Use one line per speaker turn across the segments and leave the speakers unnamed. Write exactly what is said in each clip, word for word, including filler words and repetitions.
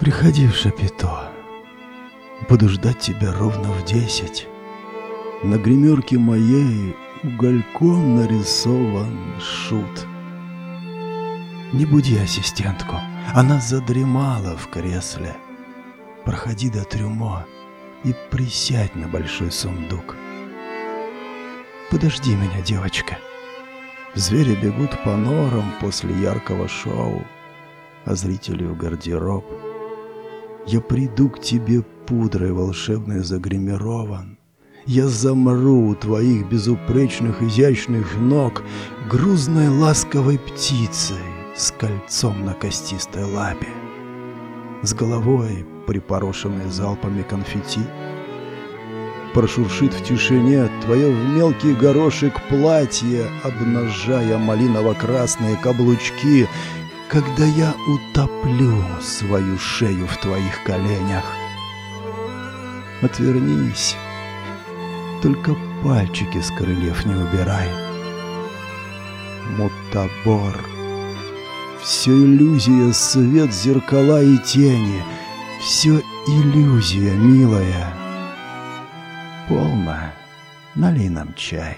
Приходи в Шапито. Буду ждать тебя ровно в десять. На гримерке моей угольком нарисован шут. Не буди ассистентку, она задремала в кресле. Проходи до трюмо и присядь на большой сундук. Подожди меня, девочка. Звери бегут по норам после яркого шоу, а зрители в гардероб. Я приду к тебе пудрой волшебной загримирован. Я замру у твоих безупречных изящных ног грузной ласковой птицей с кольцом на костистой лапе, с головой, припорошенной залпами конфетти. Прошуршит в тишине твое в мелкий горошек платье, обнажая малиново-красные каблучки, когда я утоплю свою шею в твоих коленях. Отвернись, только пальчики с крыльев не убирай. Мутабор. Все иллюзия, свет, зеркала и тени. Все иллюзия, милая. Полно, налей нам чай.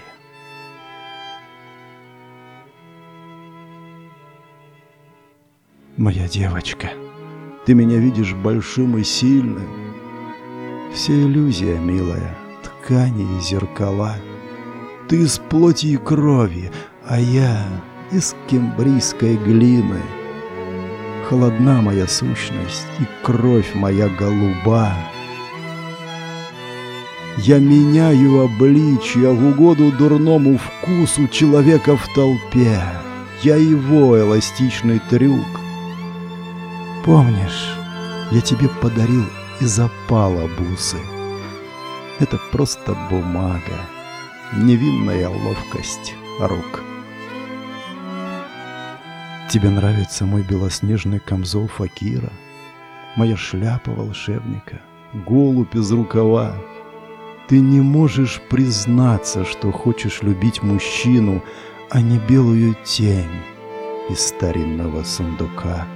Моя девочка, ты меня видишь большим и сильным. Все иллюзия, милая, ткани и зеркала. Ты из плоти и крови, а я из кембрийской глины. Холодна моя сущность, и кровь моя голуба. Я меняю обличья в угоду дурному вкусу человека в толпе. Я его эластичный трюк. Помнишь, я тебе подарил из опала бусы? Это просто бумага, невинная ловкость рук. Тебе нравится мой белоснежный камзол факира, моя шляпа волшебника, голубь из рукава. Ты не можешь признаться, что хочешь любить мужчину, а не белую тень из старинного сундука.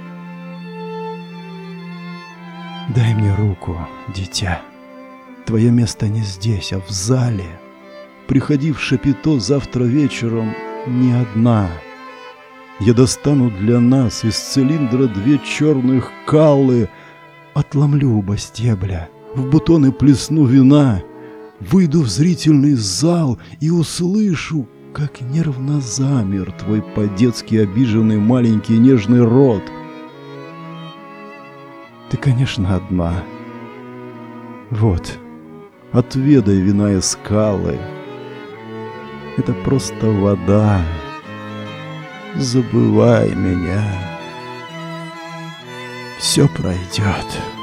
Дай мне руку, дитя. Твое место не здесь, а в зале. Приходи в Шапито завтра вечером не одна. Я достану для нас из цилиндра две черных каллы, отломлю оба стебля, в бутоны плесну вина, выйду в зрительный зал и услышу, как нервно замер твой по-детски обиженный маленький нежный рот. Ты, конечно, одна. Вот, отведай вина из скалы. Это просто вода. Забывай меня. Все пройдет.